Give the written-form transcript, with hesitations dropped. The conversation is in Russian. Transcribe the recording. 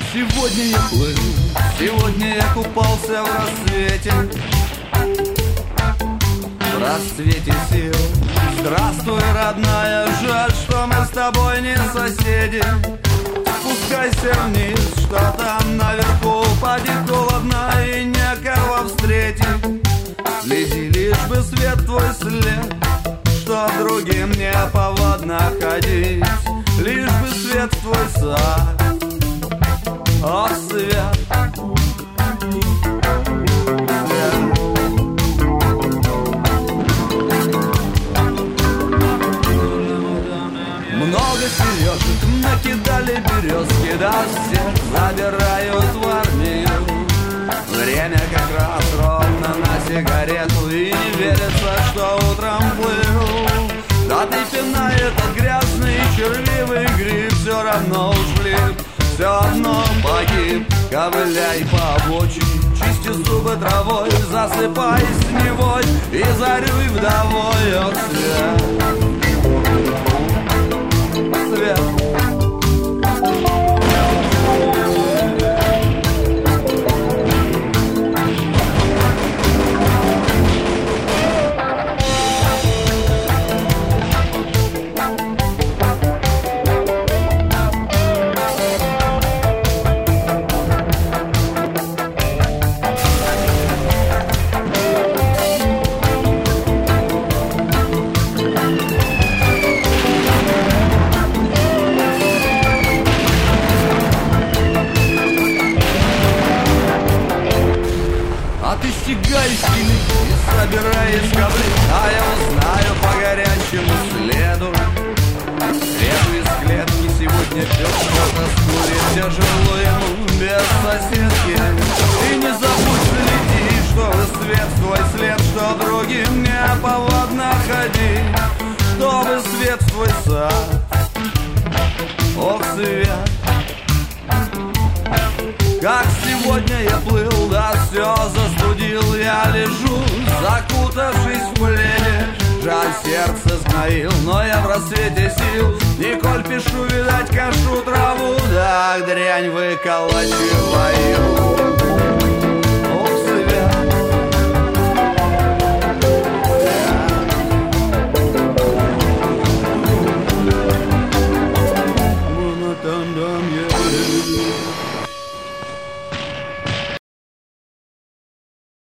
Сегодня я плыл, сегодня я купался в рассвете, в расцвете сил. Здравствуй, родная, жаль, что мы с тобой не соседи. Спускайся вниз, что там наверху, поди холодно и некого встретить. Следи, лишь бы свет твой след, что другим не повадно ходить. Лишь бы свет твой сад, ох, свет. Много сережек накидали березки, да всех забирают в армию. Время как раз ровно на сигарету, и не верится, что утром плыл. Да ты пинай этот грязный червивый гриб, все равно ушли, все одно погиб. Ковыляй по обочине, чисти зубы травой, засыпай с невой и зарюй вдовой. Ох, свет, свет. Стегай стили и собирай из кабли, а я узнаю по горячему следу. Следу из клетки сегодня пес что-то скурит, тяжело ему без соседки. И не забудь следи, чтобы свет твой след, что другим не повадно ходить. Чтобы свет в твой сад, ох, свет. Как сегодня я плыл, да все застудил, я лежу, закутавшись в пледе. Жаль, сердце сгноил, но я в рассвете сил. Николь пишу, видать, кашу траву, да дрянь выколачиваю.